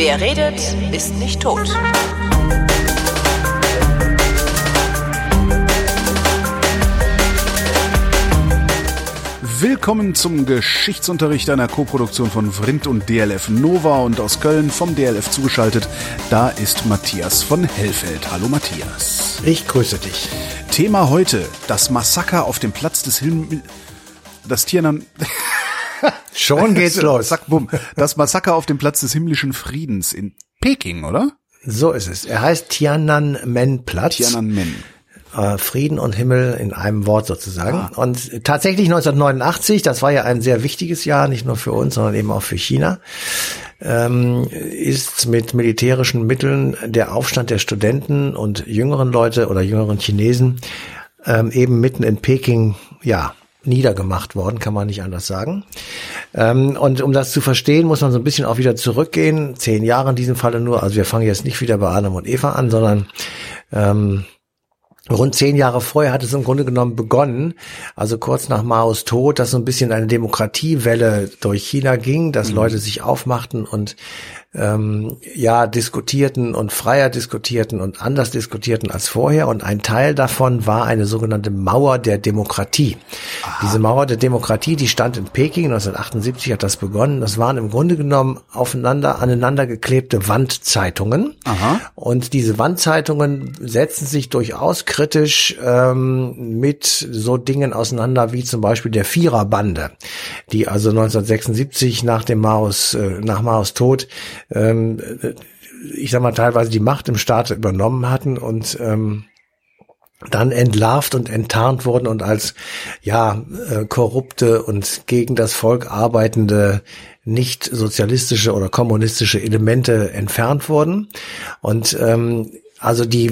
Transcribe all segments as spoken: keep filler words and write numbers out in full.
Wer redet, ist nicht tot. Willkommen zum Geschichtsunterricht einer Koproduktion von Vrindt und D L F Nova und aus Köln vom D L F zugeschaltet. Da ist Matthias von Hellfeld. Hallo Matthias. Ich grüße dich. Thema heute, das Massaker auf dem Platz des Himmels... Das Tiananmen... Schon geht's los. Zack, bumm. Das Massaker auf dem Platz des himmlischen Friedens in Peking, oder? So ist es. Er heißt Tiananmen-Platz. Tiananmen. Äh, Frieden und Himmel in einem Wort sozusagen. Ah. Und tatsächlich neunzehnhundertneunundachtzig, das war ja ein sehr wichtiges Jahr, nicht nur für uns, sondern eben auch für China, ähm, ist mit militärischen Mitteln der Aufstand der Studenten und jüngeren Leute oder jüngeren Chinesen ähm, eben mitten in Peking, ja, niedergemacht worden, kann man nicht anders sagen. Ähm, und um das zu verstehen, muss man so ein bisschen auch wieder zurückgehen. Zehn Jahre in diesem Falle nur. Also wir fangen jetzt nicht wieder bei Adam und Eva an, sondern ähm, rund zehn Jahre vorher hat es im Grunde genommen begonnen, also kurz nach Maos Tod, dass so ein bisschen eine Demokratiewelle durch China ging, dass mhm. Leute sich aufmachten und ähm, ja diskutierten und freier diskutierten und anders diskutierten als vorher. Und ein Teil davon war eine sogenannte Mauer der Demokratie. Aha. Diese Mauer der Demokratie, die stand in Peking, neunzehnhundertachtundsiebzig hat das begonnen. Das waren im Grunde genommen aufeinander, aneinander geklebte Wandzeitungen. Aha. Und diese Wandzeitungen setzen sich durchaus kritisch ähm, mit so Dingen auseinander wie zum Beispiel der Viererbande, die also neunzehnhundertsechsundsiebzig nach dem Maos, äh, nach Maos Tod ähm, ich sag mal teilweise die Macht im Staat übernommen hatten und ähm, dann entlarvt und enttarnt wurden und als ja äh, korrupte und gegen das Volk arbeitende nicht sozialistische oder kommunistische Elemente entfernt wurden. Und ähm, also die,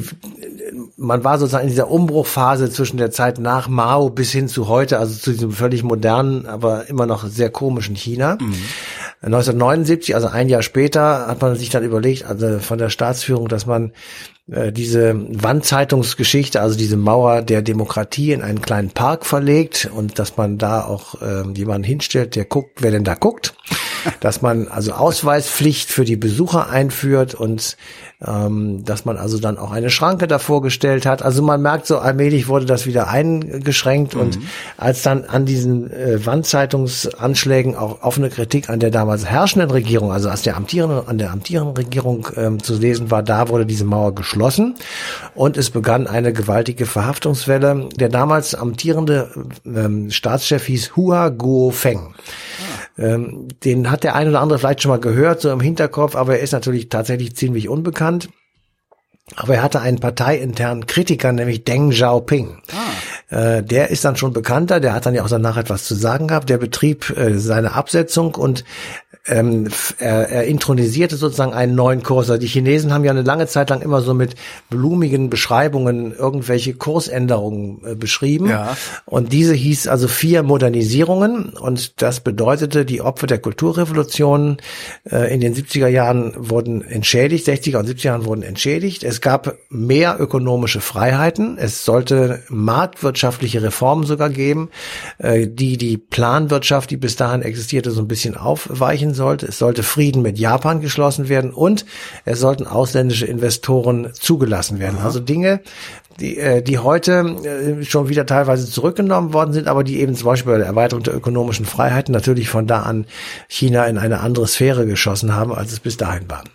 man war sozusagen in dieser Umbruchphase zwischen der Zeit nach Mao bis hin zu heute, also zu diesem völlig modernen, aber immer noch sehr komischen China. Mhm. neunzehnhundertneunundsiebzig, also ein Jahr später, hat man sich dann überlegt, also von der Staatsführung, dass man äh, diese Wandzeitungsgeschichte, also diese Mauer der Demokratie in einen kleinen Park verlegt und dass man da auch äh, jemanden hinstellt, der guckt, wer denn da guckt. Dass man also Ausweispflicht für die Besucher einführt und ähm, dass man also dann auch eine Schranke davor gestellt hat. Also man merkt, so allmählich wurde das wieder eingeschränkt. Mhm. Und als dann an diesen äh, Wandzeitungsanschlägen auch offene Kritik an der damals herrschenden Regierung, also als der amtierenden, an der amtierenden Regierung ähm, zu lesen war, da wurde diese Mauer geschlossen und es begann eine gewaltige Verhaftungswelle. Der damals amtierende ähm, Staatschef hieß Hua Guofeng. Ähm, den hat der ein oder andere vielleicht schon mal gehört, so im Hinterkopf, aber er ist natürlich tatsächlich ziemlich unbekannt. Aber er hatte einen parteiinternen Kritiker, nämlich Deng Xiaoping. Ah. Äh, der ist dann schon bekannter, der hat dann ja auch danach etwas zu sagen gehabt. Der betrieb äh, seine Absetzung und ähm, er, er intronisierte sozusagen einen neuen Kurs. Also die Chinesen haben ja eine lange Zeit lang immer so mit blumigen Beschreibungen irgendwelche Kursänderungen äh, beschrieben. Ja. Und diese hieß also vier Modernisierungen. Und das bedeutete, die Opfer der Kulturrevolution äh, in den siebziger Jahren wurden entschädigt, sechziger und siebziger Jahren wurden entschädigt. Es gab mehr ökonomische Freiheiten. Es sollte marktwirtschaftliche Reformen sogar geben, äh, die die Planwirtschaft, die bis dahin existierte, so ein bisschen aufweichen sollte. Es sollte Frieden mit Japan geschlossen werden und es sollten ausländische Investoren zugelassen werden. Aha. Also Dinge, die, äh, die heute äh, schon wieder teilweise zurückgenommen worden sind, aber die eben zum Beispiel bei der Erweiterung der ökonomischen Freiheiten natürlich von da an China in eine andere Sphäre geschossen haben, als es bis dahin war.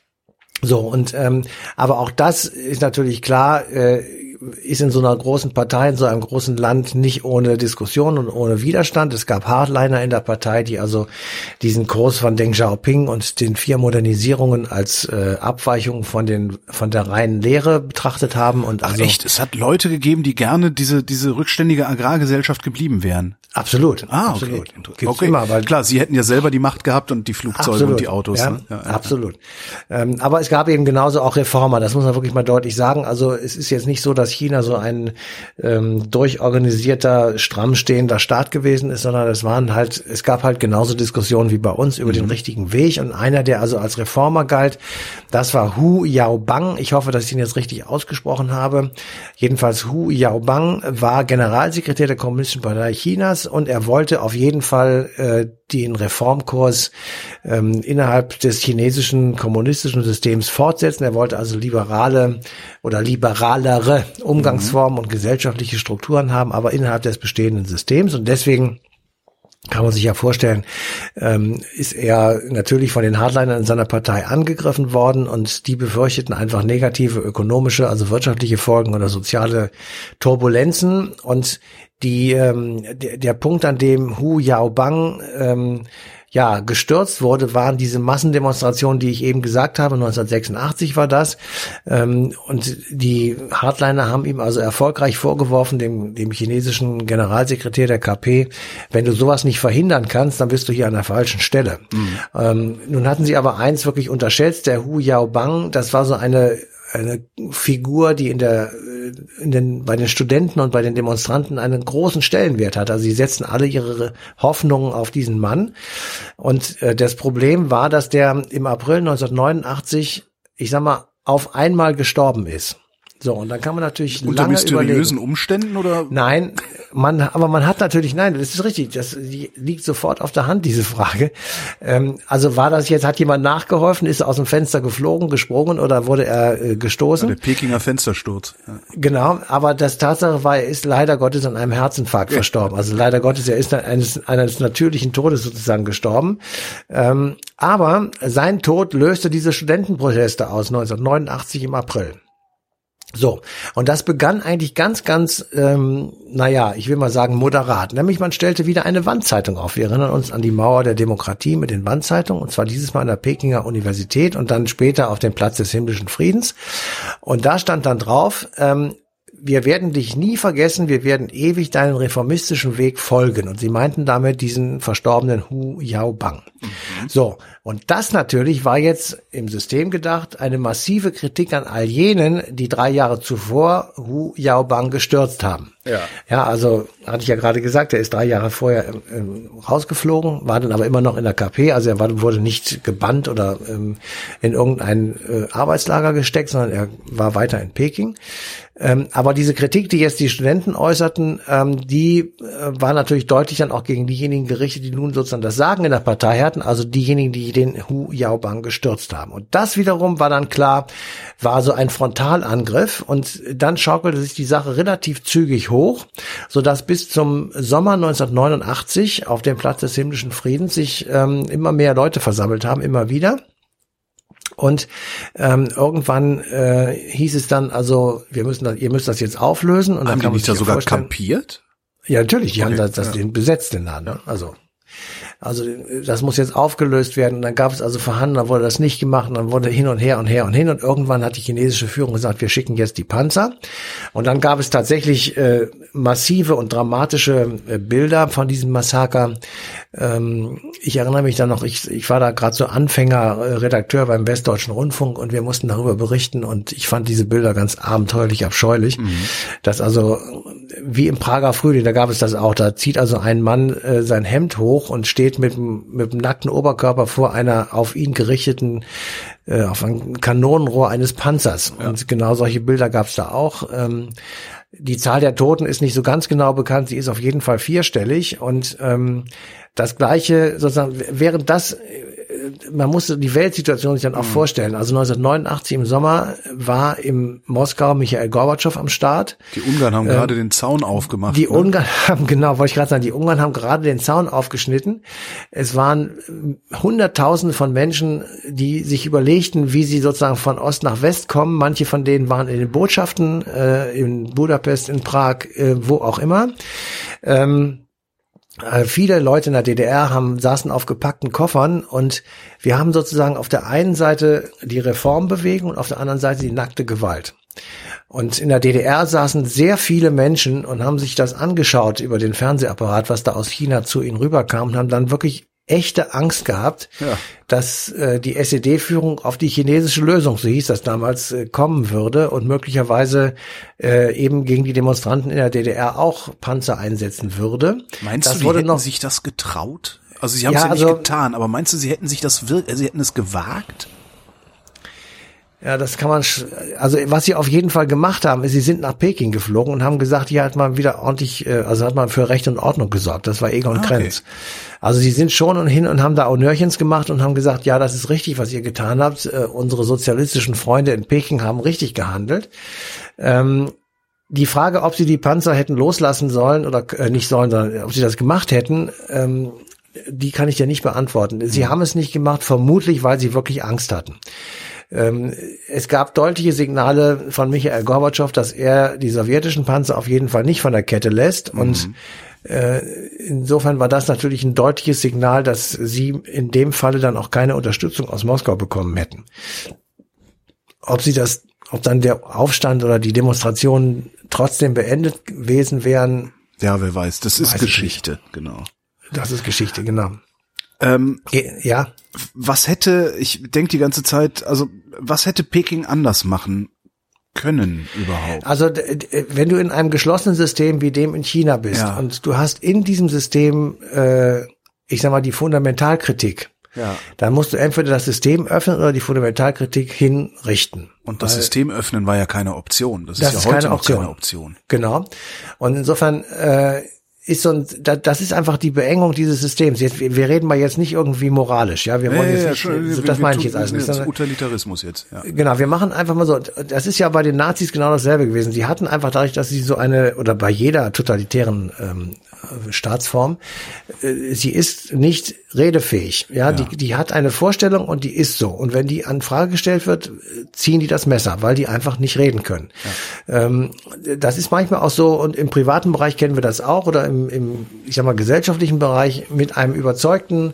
So, und ähm, aber auch das ist natürlich klar, äh, ist in so einer großen Partei, in so einem großen Land nicht ohne Diskussion und ohne Widerstand. Es gab Hardliner in der Partei, die also diesen Kurs von Deng Xiaoping und den vier Modernisierungen als äh, Abweichung von den von der reinen Lehre betrachtet haben. Und also Ach echt, es hat Leute gegeben, die gerne diese diese rückständige Agrargesellschaft geblieben wären. Absolut. Ah, okay. Absolut. Gibt's okay. immer, weil klar, sie hätten ja selber die Macht gehabt und die Flugzeuge absolut, und die Autos. Ja, ne? ja, ja. Absolut. Ähm, aber es gab eben genauso auch Reformer, das muss man wirklich mal deutlich sagen. Also es ist jetzt nicht so, dass China so ein ähm, durchorganisierter, stramm stehender Staat gewesen ist, sondern es waren halt, es gab halt genauso Diskussionen wie bei uns über mhm. den richtigen Weg. Und einer, der also als Reformer galt, das war Hu Yaobang. Ich hoffe, dass ich ihn jetzt richtig ausgesprochen habe. Jedenfalls Hu Yaobang war Generalsekretär der Kommunistischen Partei Chinas und er wollte auf jeden Fall äh, den Reformkurs ähm, innerhalb des chinesischen kommunistischen Systems fortsetzen. Er wollte also liberale oder liberalere Umgangsformen mhm. und gesellschaftliche Strukturen haben, aber innerhalb des bestehenden Systems. Und deswegen kann man sich ja vorstellen, ähm, ist er natürlich von den Hardlinern in seiner Partei angegriffen worden und die befürchteten einfach negative ökonomische, also wirtschaftliche Folgen oder soziale Turbulenzen. Und die ähm, der, der Punkt, an dem Hu Yaobang ähm, ja gestürzt wurde, waren diese Massendemonstrationen, die ich eben gesagt habe. neunzehnhundertsechsundachtzig war das. Ähm, und die Hardliner haben ihm also erfolgreich vorgeworfen, dem, dem chinesischen Generalsekretär der K P, wenn du sowas nicht verhindern kannst, dann bist du hier an der falschen Stelle. Mhm. Ähm, nun hatten sie aber eins wirklich unterschätzt, der Hu Yaobang, das war so eine eine Figur, die in der in den bei den Studenten und bei den Demonstranten einen großen Stellenwert hat. Also sie setzten alle ihre Hoffnungen auf diesen Mann. Und äh, das Problem war, dass der im April neunzehnhundertneunundachtzig, ich sag mal, auf einmal gestorben ist. So, und dann kann man natürlich unter lange mysteriösen überlegen. Umständen oder? Nein, man, aber man hat natürlich, nein, das ist richtig, das die liegt sofort auf der Hand, diese Frage. Ähm, also war das jetzt, hat jemand nachgeholfen, ist er aus dem Fenster geflogen, gesprungen oder wurde er äh, gestoßen? Ja, der Pekinger Fenstersturz. Ja. Genau, aber das Tatsache war, er ist leider Gottes an einem Herzinfarkt ja. verstorben. Also leider Gottes, er ist eines, eines natürlichen Todes sozusagen gestorben. Ähm, aber sein Tod löste diese Studentenproteste aus, neunzehnhundertneunundachtzig im April. So, und das begann eigentlich ganz, ganz, ähm, naja, ich will mal sagen moderat. Nämlich man stellte wieder eine Wandzeitung auf. Wir erinnern uns an die Mauer der Demokratie mit den Wandzeitungen, und zwar dieses Mal an der Pekinger Universität und dann später auf dem Platz des himmlischen Friedens. Und da stand dann drauf, ähm, wir werden dich nie vergessen, wir werden ewig deinen reformistischen Weg folgen. Und sie meinten damit diesen verstorbenen Hu Yaobang. Mhm. So, und das natürlich war jetzt im System gedacht eine massive Kritik an all jenen, die drei Jahre zuvor Hu Yaobang gestürzt haben. Ja, ja, also hatte ich ja gerade gesagt, er ist drei Jahre vorher ähm, rausgeflogen, war dann aber immer noch in der K P, also er war, wurde nicht gebannt oder ähm, in irgendein äh, Arbeitslager gesteckt, sondern er war weiter in Peking. Ähm, aber diese Kritik, die jetzt die Studenten äußerten, ähm, die äh, war natürlich deutlich dann auch gegen diejenigen gerichtet, die nun sozusagen das Sagen in der Partei hatten, also diejenigen, die den Hu Yaobang gestürzt haben. Und das wiederum war dann klar, war so ein Frontalangriff, und dann schaukelte sich die Sache relativ zügig hoch, sodass bis zum Sommer neunzehnhundertneunundachtzig auf dem Platz des himmlischen Friedens sich ähm, immer mehr Leute versammelt haben, immer wieder. Und ähm, irgendwann äh, hieß es dann, also wir müssen das, ihr müsst das jetzt auflösen. Und dann haben kann die nicht da sogar kampiert? Ja, natürlich, die okay, haben das, das ja. den besetzt, den Laden. Ne? Also Also das muss jetzt aufgelöst werden. Und dann gab es also Verhandlungen, dann wurde das nicht gemacht, und dann wurde hin und her und her und hin. Und irgendwann hat die chinesische Führung gesagt, wir schicken jetzt die Panzer. Und dann gab es tatsächlich äh, massive und dramatische äh, Bilder von diesem Massaker. Ähm, ich erinnere mich dann noch, ich, ich war da gerade so Anfänger, äh, Redakteur beim Westdeutschen Rundfunk, und wir mussten darüber berichten. Und ich fand diese Bilder ganz abenteuerlich, abscheulich. Mhm. Das also wie im Prager Frühling, da gab es das auch. Da zieht also ein Mann äh, sein Hemd hoch und steht mit dem, mit dem nackten Oberkörper vor einer auf ihn gerichteten, äh, auf ein Kanonenrohr eines Panzers. Ja. Und genau solche Bilder gab es da auch. Ähm, die Zahl der Toten ist nicht so ganz genau bekannt, sie ist auf jeden Fall vierstellig. Und ähm, das Gleiche sozusagen, während das, man musste die Weltsituation sich dann auch mhm. vorstellen. Also neunzehnhundertneunundachtzig im Sommer war im Moskau Michail Gorbatschow am Start. Die Ungarn haben ähm, gerade den Zaun aufgemacht. Die ne? Ungarn haben, genau, wollte ich gerade sagen, die Ungarn haben gerade den Zaun aufgeschnitten. Es waren Hunderttausende von Menschen, die sich überlegten, wie sie sozusagen von Ost nach West kommen. Manche von denen waren in den Botschaften, äh, in Budapest, in Prag, äh, wo auch immer. Ähm, Viele Leute in der D D R haben, saßen auf gepackten Koffern, und wir haben sozusagen auf der einen Seite die Reformbewegung und auf der anderen Seite die nackte Gewalt. Und in der D D R saßen sehr viele Menschen und haben sich das angeschaut über den Fernsehapparat, was da aus China zu ihnen rüberkam, und haben dann wirklich echte Angst gehabt, ja. dass äh, die S E D-Führung auf die chinesische Lösung, so hieß das damals, äh, kommen würde und möglicherweise äh, eben gegen die Demonstranten in der D D R auch Panzer einsetzen würde. Meinst das du, die wurde hätten noch sich das getraut? Also sie haben ja, es ja nicht also, getan, aber meinst du, sie hätten sich das wirklich, sie hätten es gewagt? Ja, das kann man, also was sie auf jeden Fall gemacht haben, ist, sie sind nach Peking geflogen und haben gesagt, hier hat man wieder ordentlich, also hat man für Recht und Ordnung gesorgt. Das war Egon okay. Krenz. Also sie sind schon und hin und haben da Honnörchens gemacht und haben gesagt, ja, das ist richtig, was ihr getan habt. Äh, unsere sozialistischen Freunde in Peking haben richtig gehandelt. Ähm, die Frage, ob sie die Panzer hätten loslassen sollen oder äh, nicht sollen, sondern ob sie das gemacht hätten, ähm, die kann ich dir nicht beantworten. Sie mhm. haben es nicht gemacht, vermutlich, weil sie wirklich Angst hatten. Es gab deutliche Signale von Michail Gorbatschow, dass er die sowjetischen Panzer auf jeden Fall nicht von der Kette lässt. Mhm. Und äh, insofern war das natürlich ein deutliches Signal, dass sie in dem Falle dann auch keine Unterstützung aus Moskau bekommen hätten. Ob sie das, ob dann der Aufstand oder die Demonstrationen trotzdem beendet gewesen wären. Ja, wer weiß. Das ist weiß Geschichte, genau. Das ist Geschichte, genau. Ähm, ja. Was hätte, ich denke die ganze Zeit, also was hätte Peking anders machen können überhaupt? Also wenn du in einem geschlossenen System wie dem in China bist ja. und du hast in diesem System, äh, ich sag mal, die Fundamentalkritik, ja. dann musst du entweder das System öffnen oder die Fundamentalkritik hinrichten. Und das Weil, System öffnen war ja keine Option. Das, das ist ja ist heute keine noch Option. keine Option. Genau. Und insofern äh, ist so ein, das ist einfach die Beengung dieses Systems. Jetzt, wir reden mal jetzt nicht irgendwie moralisch, ja. Wir wollen ja, jetzt ja, nicht, schon, das wir, meine ich jetzt alles nicht. Das Utilitarismus jetzt, ja. Genau, wir machen einfach mal so, das ist ja bei den Nazis genau dasselbe gewesen. Sie hatten einfach dadurch, dass sie so eine, oder bei jeder totalitären ähm, Staatsform, äh, sie ist nicht redefähig, ja. ja. Die, die hat eine Vorstellung und die ist so. Und wenn die an Frage gestellt wird, ziehen die das Messer, weil die einfach nicht reden können. Ja. Ähm, das ist manchmal auch so, und im privaten Bereich kennen wir das auch, oder im Im, im, ich sag mal, gesellschaftlichen Bereich mit einem überzeugten,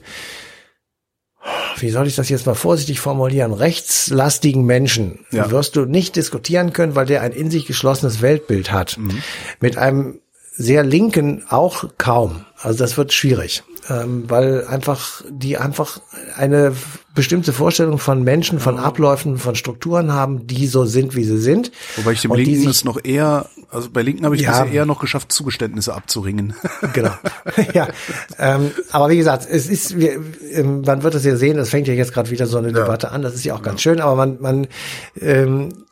wie soll ich das jetzt mal vorsichtig formulieren, rechtslastigen Menschen ja. wirst du nicht diskutieren können, weil der ein in sich geschlossenes Weltbild hat. Mhm. Mit einem sehr linken auch kaum. Also das wird schwierig, ähm, weil einfach die einfach eine bestimmte Vorstellung von Menschen, von Abläufen, von Strukturen haben, die so sind, wie sie sind. Wobei ich dem und Linken es noch eher, also bei Linken habe ich ja, es eher noch geschafft, Zugeständnisse abzuringen. Genau. ja, ähm, aber wie gesagt, es ist, wir, ähm, man wird es ja sehen, es fängt ja jetzt gerade wieder so eine ja. Debatte an, das ist ja auch ganz ja. schön, aber man, man, ähm,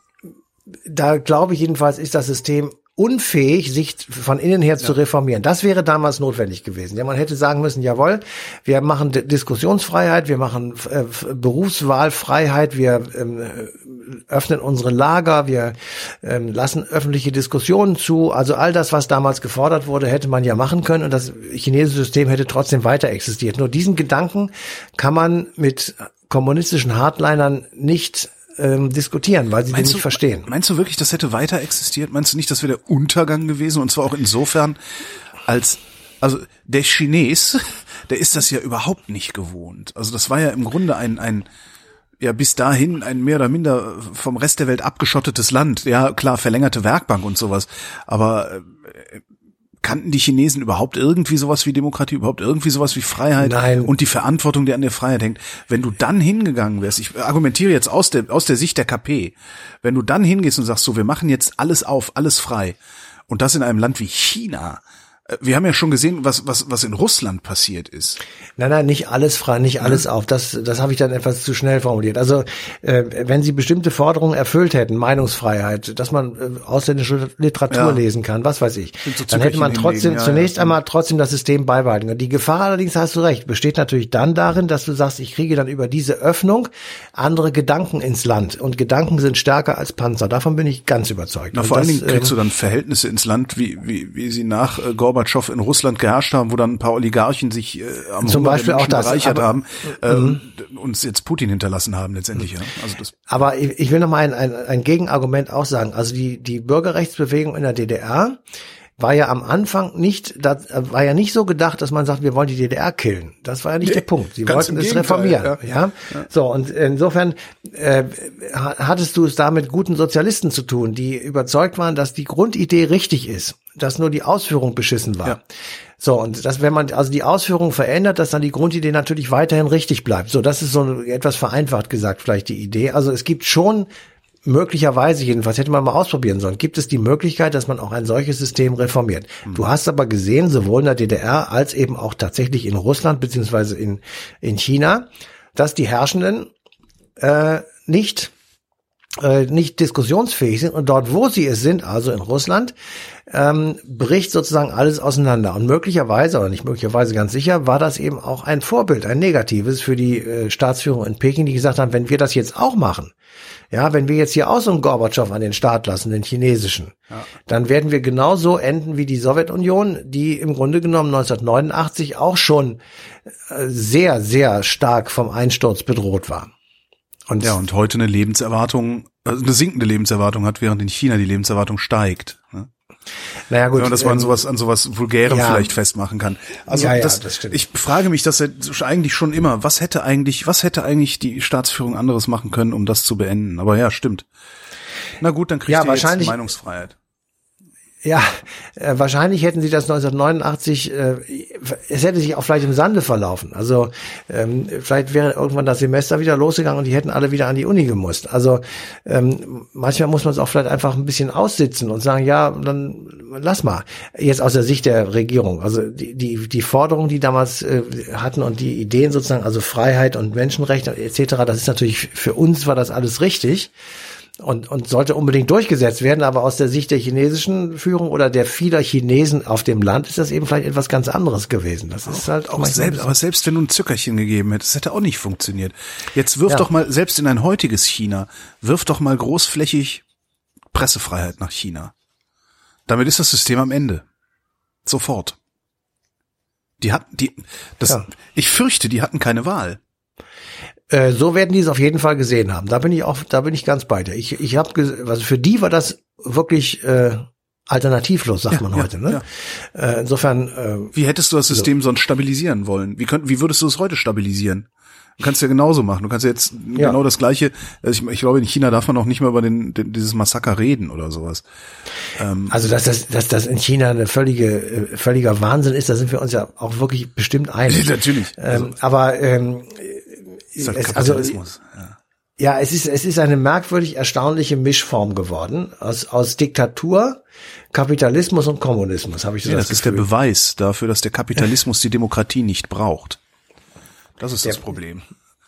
da glaube ich jedenfalls, ist das System unfähig, sich von innen her ja. zu reformieren. Das wäre damals notwendig gewesen. Ja, man hätte sagen müssen, jawohl, wir machen D- Diskussionsfreiheit, wir machen äh, Berufswahlfreiheit, wir ähm, öffnen unsere Lager, wir ähm, lassen öffentliche Diskussionen zu. Also all das, was damals gefordert wurde, hätte man ja machen können und das chinesische System hätte trotzdem weiter existiert. Nur diesen Gedanken kann man mit kommunistischen Hardlinern nicht Ähm, diskutieren, weil sie den nicht du, verstehen. Meinst du wirklich, das hätte weiter existiert? Meinst du nicht, das wäre der Untergang gewesen? Und zwar auch insofern, als, also der Chines, der ist das ja überhaupt nicht gewohnt. Also das war ja im Grunde ein, ein, ja bis dahin ein mehr oder minder vom Rest der Welt abgeschottetes Land. Ja, klar, verlängerte Werkbank und sowas. Aber äh, kannten die Chinesen überhaupt irgendwie sowas wie Demokratie, überhaupt irgendwie sowas wie Freiheit? Nein. Und die Verantwortung, die an der Freiheit hängt? Wenn du dann hingegangen wärst, ich argumentiere jetzt aus der, aus der Sicht der K P, wenn du dann hingehst und sagst, so, wir machen jetzt alles auf, alles frei, und das in einem Land wie China. Wir haben ja schon gesehen, was was was in Russland passiert ist. Nein, nein, nicht alles frei, nicht alles ja. auf. Das das habe ich dann etwas zu schnell formuliert. Also äh, wenn sie bestimmte Forderungen erfüllt hätten, Meinungsfreiheit, dass man äh, ausländische Literatur ja. lesen kann, was weiß ich, so dann hätte man trotzdem ja, zunächst ja. einmal trotzdem das System beibehalten. Die Gefahr allerdings, hast du recht, besteht natürlich dann darin, dass du sagst, ich kriege dann über diese Öffnung andere Gedanken ins Land. Und Gedanken sind stärker als Panzer. Davon bin ich ganz überzeugt. Na, vor allen Dingen kriegst ähm, du dann Verhältnisse ins Land, wie wie wie sie nach äh, Gorbatschow in Russland geherrscht haben, wo dann ein paar Oligarchen sich äh, am zum Beispiel auch das bereichert aber, haben, äh, mhm. uns jetzt Putin hinterlassen haben letztendlich. Ja. Also das. Aber ich, ich will noch mal ein, ein, ein Gegenargument auch sagen. Also die die Bürgerrechtsbewegung in der D D R war ja am Anfang nicht, das war ja nicht so gedacht, dass man sagt, wir wollen die D D R killen. Das war ja nicht nee, der Punkt. Sie wollten es reformieren. Ja. Ja? ja. So, und insofern äh, hattest du es da mit guten Sozialisten zu tun, die überzeugt waren, dass die Grundidee richtig ist, dass nur die Ausführung beschissen war. Ja. So, und das, wenn man also die Ausführung verändert, dass dann die Grundidee natürlich weiterhin richtig bleibt. So, das ist so etwas vereinfacht gesagt vielleicht die Idee. Also es gibt schon möglicherweise, jedenfalls hätte man mal ausprobieren sollen, gibt es die Möglichkeit, dass man auch ein solches System reformiert. Mhm. Du hast aber gesehen, sowohl in der D D R als eben auch tatsächlich in Russland beziehungsweise in in China, dass die Herrschenden äh, nicht äh, nicht diskussionsfähig sind. Und dort, wo sie es sind, also in Russland, ähm, bricht sozusagen alles auseinander. Und möglicherweise, oder nicht möglicherweise, ganz sicher, war das eben auch ein Vorbild, ein negatives für die äh, Staatsführung in Peking, die gesagt haben, wenn wir das jetzt auch machen, ja, wenn wir jetzt hier auch so einen Gorbatschow an den Start lassen, den chinesischen, ja, dann werden wir genauso enden wie die Sowjetunion, die im Grunde genommen neunzehnhundertneunundachtzig auch schon äh, sehr, sehr stark vom Einsturz bedroht war. Und ja, und heute eine Lebenserwartung, also eine sinkende Lebenserwartung hat, während in China die Lebenserwartung steigt. Ne? Naja, gut. Wenn man das mal an sowas, an sowas Vulgärem ja. vielleicht festmachen kann. Also ja, ja, das, das stimmt. Ich frage mich das eigentlich schon immer. Was hätte eigentlich, was hätte eigentlich die Staatsführung anderes machen können, um das zu beenden? Aber ja, stimmt. Na gut, dann kriegt ja, ihr jetzt Meinungsfreiheit. Ja, äh, wahrscheinlich hätten sie das neunzehnhundertneunundachtzig, äh, es hätte sich auch vielleicht im Sande verlaufen. Also ähm, vielleicht wäre irgendwann das Semester wieder losgegangen und die hätten alle wieder an die Uni gemusst. Also ähm, manchmal muss man es auch vielleicht einfach ein bisschen aussitzen und sagen, ja, dann lass mal. Jetzt aus der Sicht der Regierung. Also die die, die Forderungen, die damals äh, hatten und die Ideen sozusagen, also Freiheit und Menschenrechte et cetera, das ist natürlich, für uns war das alles richtig. Und, und sollte unbedingt durchgesetzt werden, aber aus der Sicht der chinesischen Führung oder der vieler Chinesen auf dem Land ist das eben vielleicht etwas ganz anderes gewesen. Das ist halt auch aber selbst, aber selbst wenn du ein Zückerchen gegeben hättest, hätte auch nicht funktioniert. Jetzt wirf ja. doch mal, selbst in ein heutiges China, wirf doch mal großflächig Pressefreiheit nach China. Damit ist das System am Ende. Sofort. Die hatten, die, das, ja. ich fürchte, die hatten keine Wahl. So werden die es auf jeden Fall gesehen haben. Da bin ich auch, da bin ich ganz bei dir. Ich, ich habe, also für die war das wirklich äh, alternativlos, sagt ja, man heute. Ja, ne? Ja. Äh, insofern. Äh, wie hättest du das System so. sonst stabilisieren wollen? Wie könnt, wie würdest du es heute stabilisieren? Du kannst ja genauso machen. Du kannst ja jetzt ja. genau das Gleiche. Also ich, ich glaube, in China darf man auch nicht mehr über den, den dieses Massaker reden oder sowas. Ähm, also dass das, dass das in China eine völlige, völliger Wahnsinn ist, da sind wir uns ja auch wirklich bestimmt einig. Natürlich. Ähm, also, aber ähm, ist halt Kapitalismus. Also, ja. ja, es ist es ist eine merkwürdig erstaunliche Mischform geworden aus aus Diktatur, Kapitalismus und Kommunismus, habe ich so ja, das Das Gefühl. ist der Beweis dafür, dass der Kapitalismus die Demokratie nicht braucht. Das ist das der, Problem.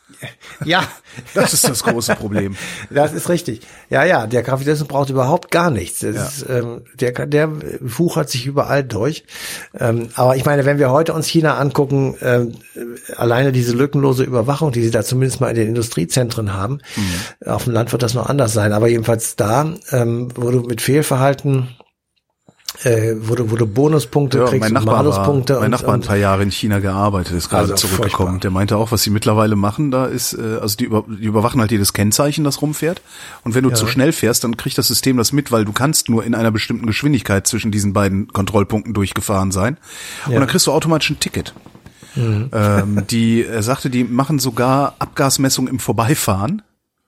Ja, das ist das große Problem. Das ist richtig. Ja, ja, der Kapitalismus braucht überhaupt gar nichts. Das ja. ist, ähm, der, der wuchert sich überall durch. Ähm, aber ich meine, wenn wir heute uns China angucken, ähm, alleine diese lückenlose Überwachung, die sie da zumindest mal in den Industriezentren haben, mhm. auf dem Land wird das noch anders sein. Aber jedenfalls da, ähm, wo du mit Fehlverhalten Äh, wo du, wo du Bonuspunkte ja, kriegst, mein Nachbar Maluspunkte. War, mein Nachbar hat ein paar Jahre in China gearbeitet, ist gerade also zurückgekommen. Furchtbar. Der meinte auch, was sie mittlerweile machen, da ist, äh, also die, über, die überwachen halt jedes Kennzeichen, das rumfährt. Und wenn du ja. zu schnell fährst, dann kriegt das System das mit, weil du kannst nur in einer bestimmten Geschwindigkeit zwischen diesen beiden Kontrollpunkten durchgefahren sein. Und ja. dann kriegst du automatisch ein Ticket. Mhm. Ähm, die, er sagte, die machen sogar Abgasmessung im Vorbeifahren.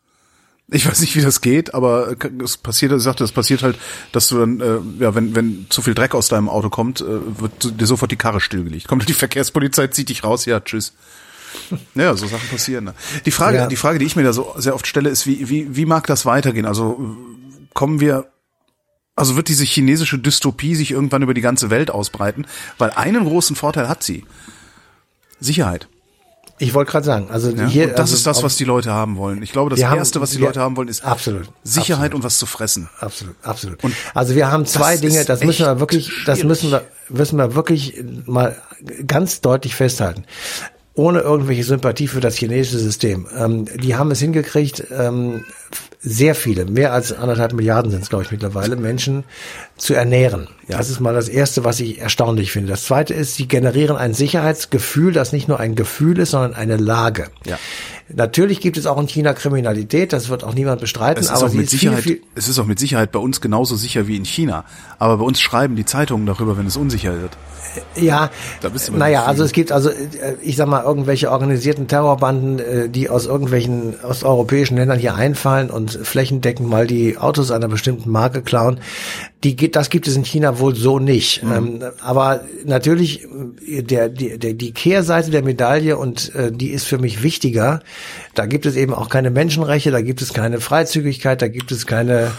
Ich weiß nicht, wie das geht, aber es passiert, er sagte, es passiert halt, dass du dann, äh, ja, wenn wenn zu viel Dreck aus deinem Auto kommt, äh, wird dir sofort die Karre stillgelegt. Kommt die Verkehrspolizei, zieht dich raus, ja, tschüss. Ja, so Sachen passieren. Ne? Die Frage, ja. die Frage, die ich mir da so sehr oft stelle, ist, wie wie wie mag das weitergehen? Also kommen wir, also wird diese chinesische Dystopie sich irgendwann über die ganze Welt ausbreiten? Weil einen großen Vorteil hat sie: Sicherheit. Ich wollte gerade sagen, also ja, hier, und das also ist das, was die Leute haben wollen. Ich glaube, das Erste, was die wir, Leute haben wollen, ist absolut, Sicherheit absolut. und was zu fressen. Absolut, absolut. Und also wir haben zwei das Dinge, das müssen wir wirklich, schwierig. das müssen wir, müssen wir wirklich mal ganz deutlich festhalten. Ohne irgendwelche Sympathie für das chinesische System. Ähm, die haben es hingekriegt, ähm, sehr viele, mehr als anderthalb Milliarden sind es, glaube ich, mittlerweile, Menschen zu ernähren. Ja. Das ist mal das Erste, was ich erstaunlich finde. Das Zweite ist, sie generieren ein Sicherheitsgefühl, das nicht nur ein Gefühl ist, sondern eine Lage. Ja. Natürlich gibt es auch in China Kriminalität, das wird auch niemand bestreiten. Es ist aber auch mit ist Sicherheit, viel, viel es ist auch mit Sicherheit bei uns genauso sicher wie in China. Aber bei uns schreiben die Zeitungen darüber, wenn es unsicher wird. Ja, naja, also es gibt also, ich sag mal, irgendwelche organisierten Terrorbanden, die aus irgendwelchen osteuropäischen Ländern hier einfallen und flächendeckend mal die Autos einer bestimmten Marke klauen. Die, das gibt es in China wohl so nicht. Mhm. Aber natürlich, der, die, der, die Kehrseite der Medaille, und die ist für mich wichtiger, da gibt es eben auch keine Menschenrechte, da gibt es keine Freizügigkeit, da gibt es keine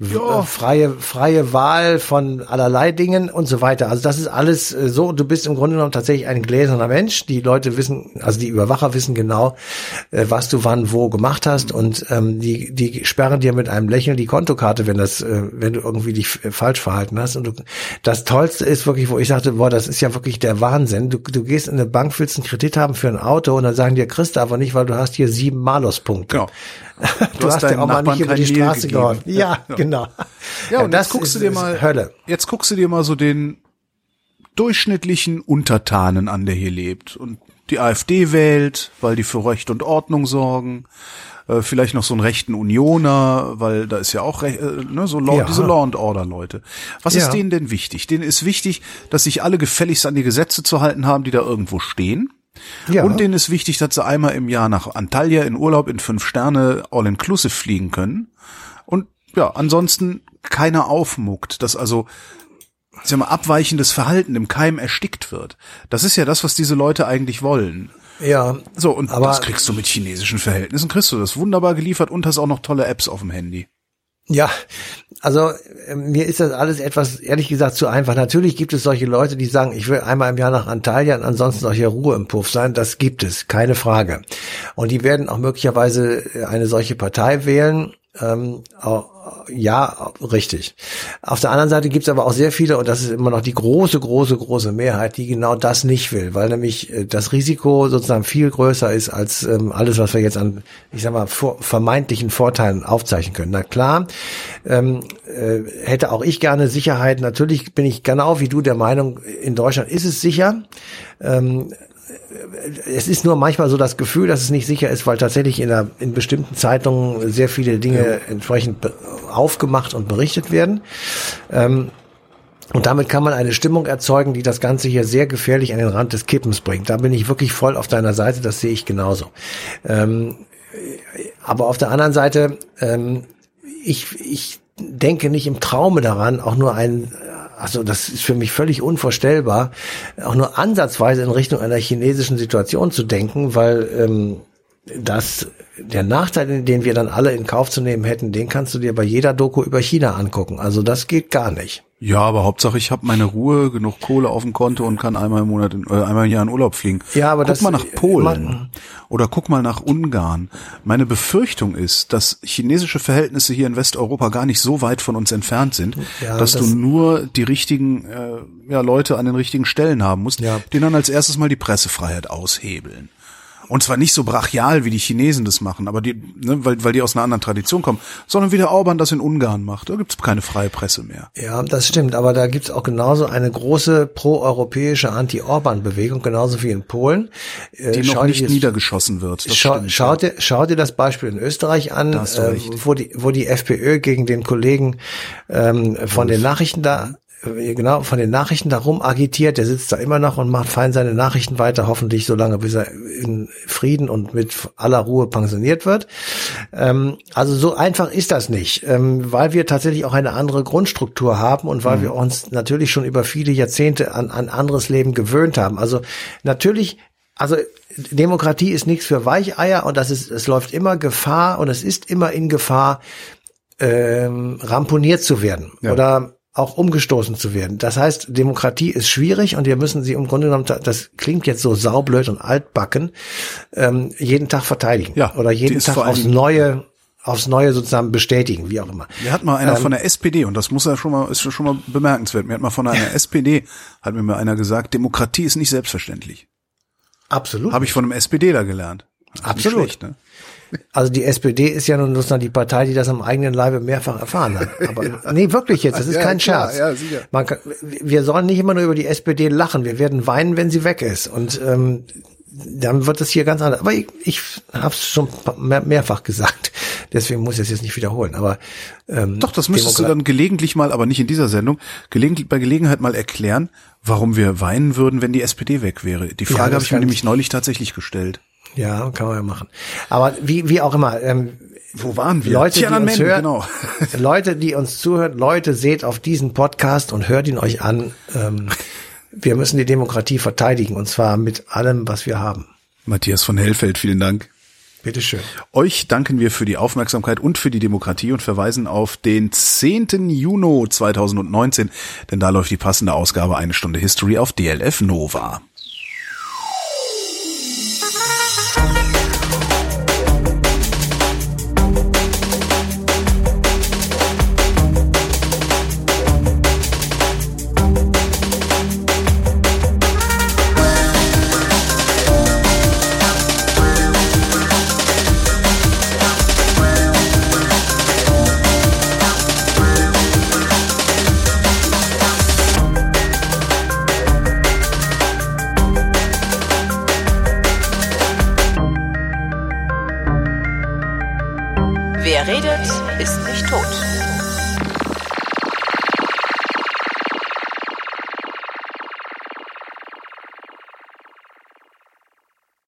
Ja. freie freie Wahl von allerlei Dingen und so weiter. Also das ist alles äh, so. Du bist im Grunde genommen tatsächlich ein gläserner Mensch. Die Leute wissen, also die Überwacher wissen genau, äh, was du wann wo gemacht hast und ähm, die die sperren dir mit einem Lächeln die Kontokarte, wenn das äh, wenn du irgendwie dich äh, falsch verhalten hast. Und du, das Tollste ist wirklich, wo ich sagte, boah, das ist ja wirklich der Wahnsinn. Du du gehst in eine Bank, willst einen Kredit haben für ein Auto und dann sagen dir, kriegst du aber nicht, weil du hast hier sieben Maluspunkte. Genau. Du, Du hast hast ja deinen auch mal Nachbarn nicht über die kein Mehl Straße gegeben. geholfen. Ja, Ja. genau. Ja, und das jetzt guckst ist, du dir ist mal, Hölle. jetzt guckst du dir mal so den durchschnittlichen Untertanen an, der hier lebt und die AfD wählt, weil die für Recht und Ordnung sorgen. Äh, vielleicht noch so einen rechten Unioner, weil da ist ja auch äh, ne, so Law, Ja. diese Law and Order Leute. Was Ja. ist denen denn wichtig? Denen ist wichtig, dass sich alle gefälligst an die Gesetze zu halten haben, die da irgendwo stehen. Ja. Und denen ist wichtig, dass sie einmal im Jahr nach Antalya in Urlaub in fünf Sterne All-Inclusive fliegen können. Und ja, ansonsten keiner aufmuckt, dass also ich sag mal, abweichendes Verhalten im Keim erstickt wird. Das ist ja das, was diese Leute eigentlich wollen. Ja. So, und aber das kriegst du mit chinesischen Verhältnissen, kriegst du das wunderbar geliefert und hast auch noch tolle Apps auf dem Handy. Ja, also äh, mir ist das alles etwas, ehrlich gesagt, zu einfach. Natürlich gibt es solche Leute, die sagen, ich will einmal im Jahr nach Antalya und ansonsten soll hier Ruhe im Puff sein. Das gibt es, keine Frage. Und die werden auch möglicherweise eine solche Partei wählen. Ähm, ja, richtig. Auf der anderen Seite gibt es aber auch sehr viele, und das ist immer noch die große, große, große Mehrheit, die genau das nicht will, weil nämlich das Risiko sozusagen viel größer ist als ähm, alles, was wir jetzt an, ich sag mal, vor, vermeintlichen Vorteilen aufzeichnen können. Na klar, ähm, äh, hätte auch ich gerne Sicherheit. Natürlich bin ich genau wie du der Meinung, in Deutschland ist es sicher. Ähm, Es ist nur manchmal so das Gefühl, dass es nicht sicher ist, weil tatsächlich in, der, in bestimmten Zeitungen sehr viele Dinge ja. entsprechend be- aufgemacht und berichtet werden. Ähm, und damit kann man eine Stimmung erzeugen, die das Ganze hier sehr gefährlich an den Rand des Kippens bringt. Da bin ich wirklich voll auf deiner Seite, das sehe ich genauso. Ähm, aber auf der anderen Seite, ähm, ich, ich denke nicht im Traume daran, auch nur ein Also das ist für mich völlig unvorstellbar, auch nur ansatzweise in Richtung einer chinesischen Situation zu denken, weil ähm, das der Nachteil, den wir dann alle in Kauf zu nehmen hätten, den kannst du dir bei jeder Doku über China angucken. Also das geht gar nicht. Ja, aber Hauptsache ich habe meine Ruhe, genug Kohle auf dem Konto und kann einmal im Monat, in, äh, einmal im Jahr in Urlaub fliegen. Ja, aber guck das mal nach Polen man, oder guck mal nach Ungarn. Meine Befürchtung ist, dass chinesische Verhältnisse hier in Westeuropa gar nicht so weit von uns entfernt sind, ja, dass das, du nur die richtigen äh, ja, Leute an den richtigen Stellen haben musst, ja. die dann als erstes mal die Pressefreiheit aushebeln. Und zwar nicht so brachial, wie die Chinesen das machen, aber die, ne, weil, weil die aus einer anderen Tradition kommen, sondern wie der Orban das in Ungarn macht. Da gibt's keine freie Presse mehr. Ja, das stimmt, aber da gibt's auch genauso eine große pro-europäische Anti-Orban-Bewegung, genauso wie in Polen. Die äh, noch nicht niedergeschossen wird. Das schau, stimmt, schau, ja. dir, schau dir das Beispiel in Österreich an, äh, wo die, wo die FPÖ gegen den Kollegen ähm, von den Nachrichten da genau, von den Nachrichten darum agitiert, der sitzt da immer noch und macht fein seine Nachrichten weiter, hoffentlich so lange, bis er in Frieden und mit aller Ruhe pensioniert wird. Ähm, also so einfach ist das nicht, ähm, weil wir tatsächlich auch eine andere Grundstruktur haben und weil mhm. wir uns natürlich schon über viele Jahrzehnte an ein anderes Leben gewöhnt haben. Also natürlich, also Demokratie ist nichts für Weicheier und das ist, es läuft immer Gefahr und es ist immer in Gefahr, ähm, ramponiert zu werden ja. oder auch umgestoßen zu werden. Das heißt, Demokratie ist schwierig und wir müssen sie im Grunde genommen, das klingt jetzt so saublöd und altbacken, ähm, jeden Tag verteidigen ja, oder jeden Tag aufs Neue, aufs Neue sozusagen bestätigen, wie auch immer. Mir hat mal einer ähm, von der S P D, und das muss ja schon mal, ist schon mal bemerkenswert, mir hat mal von einer S P D, hat mir mal einer gesagt, Demokratie ist nicht selbstverständlich. Absolut. Habe ich von einem SPDler gelernt. Absolut. Schlecht, ne? Also die S P D ist ja nun sozusagen die Partei, die das am eigenen Leibe mehrfach erfahren hat. Aber ja. nee, wirklich jetzt, das ist ja, kein klar, Scherz. Ja, sicher. Man kann, wir sollen nicht immer nur über die S P D lachen, wir werden weinen, wenn sie weg ist. Und ähm, dann wird es hier ganz anders. Aber ich, ich habe es schon mehr, mehrfach gesagt, deswegen muss ich es jetzt nicht wiederholen. Aber ähm, doch, das müsstest Demokrat- du dann gelegentlich mal, aber nicht in dieser Sendung, gelegentlich bei Gelegenheit mal erklären, warum wir weinen würden, wenn die S P D weg wäre. Die Frage ja, habe ich mir nämlich neulich tatsächlich gestellt. Ja, kann man ja machen. Aber wie wie auch immer, ähm, wo waren wir? Leute, die uns hören, genau. Leute, die uns zuhören, Leute, seht auf diesen Podcast und hört ihn euch an. Ähm, wir müssen die Demokratie verteidigen und zwar mit allem, was wir haben. Matthias von Hellfeld, vielen Dank. Bitteschön. Euch danken wir für die Aufmerksamkeit und für die Demokratie und verweisen auf den zehnten Juni zweitausendneunzehn, denn da läuft die passende Ausgabe Eine Stunde History auf D L F Nova. Wer redet, ist nicht tot.